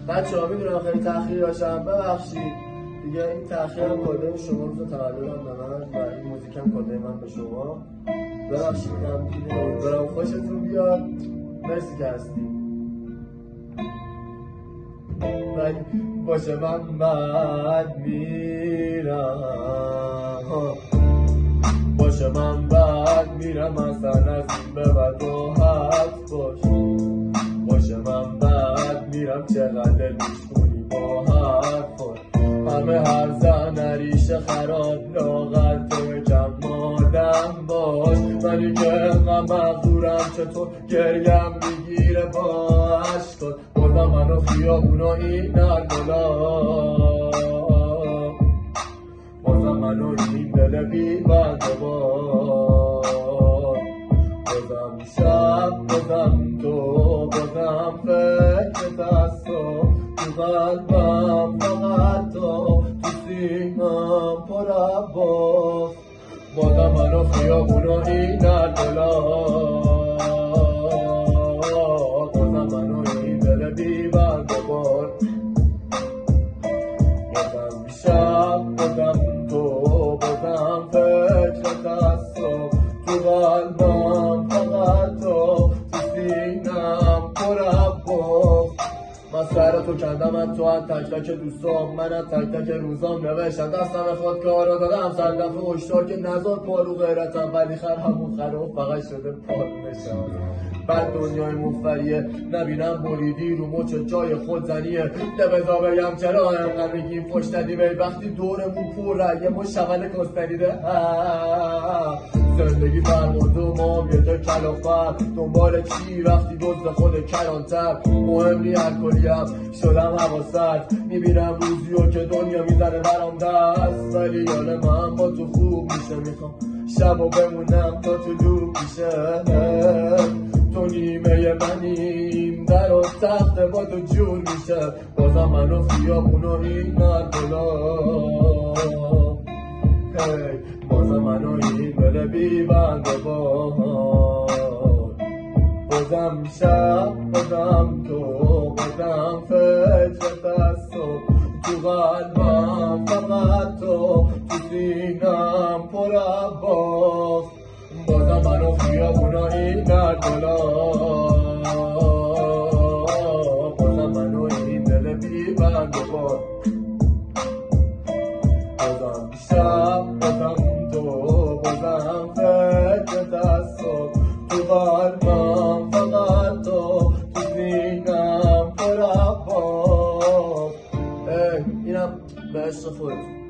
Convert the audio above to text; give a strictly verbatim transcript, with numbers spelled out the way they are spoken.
بچه ها میدونم خیلی تأخیر داشتم، ببخشید دیگه. این تأخیر هم کاده شما روز تولدم به من و این موزیک هم کاده من به شما. ببخشید هم دیگه، امیدوارم خوشتون بیاد. مرسی که هستی. ولی باشه من بعد میرم، باشه من بعد میرم، اصلا از این به بعد راحت باش. باشه من بعد میرم، چقدر میشونی با حرفات. همه هر زن ریشه خراب لاغر تو کم مادم باش. منی که انقدر مغرورم چطور گریم میگیره با عشقات. بازم منو خیابونا این نرگلا، بازم منو این دل بی بنده بار. بازم شب بازم تو، بازم فکر دستا تو قلبم، فقط تو تو سینم پر عباس. بازم منو خیابونا این نرگلا، بازم منو این دل بی بنده بار. بازم شب بازم تو، بازم فکر دستا تو قلبم، فقط تو تو سینم پر عباس. من سر تو کندم از تو، از تک تک دوستام، من از تک تک روزام نوشتم دستم خود کارا دادم صد دفعه هشدار که نزار پارو غیرتم. ولی خر همون خراب فقط شده پارونشم. بعد دنیای مفریه نبینم بریدی رو مچ جای خود زنیه. نبزا بگم چرا انقدر میگیم فش دادی بی وقتی دورمون پر رگه ما شغل کستنیده. زندگی فرمانده و ما یه جا کلافت دنبال چی رفتی دزد خود کرانتر. مهم نی الکلیم شدم حواست، میبینم روزیو که دنیا میزنه برام دست. ولی حال من با تو خوب میشه، میخوام شبا بمونم تا تو لوب میشه. تو نیمه منیم در و تخت با تو جور میشه. بازم منو خیابونو این نرگلا، hey. بازم منو این بله بی بنده بار. بازم شب بازم تو، بازم فکر دستو تو قلبم، فقط تو تو سینم پر عباس. بازم منو خیابونا این نرگلا، بازم منو این دل بی بنده بار. بازم شب بازم تو، بازم فکر دستو تو قلبم، فقط تو تو سینم پر عباس. اینم به عشق خودتون.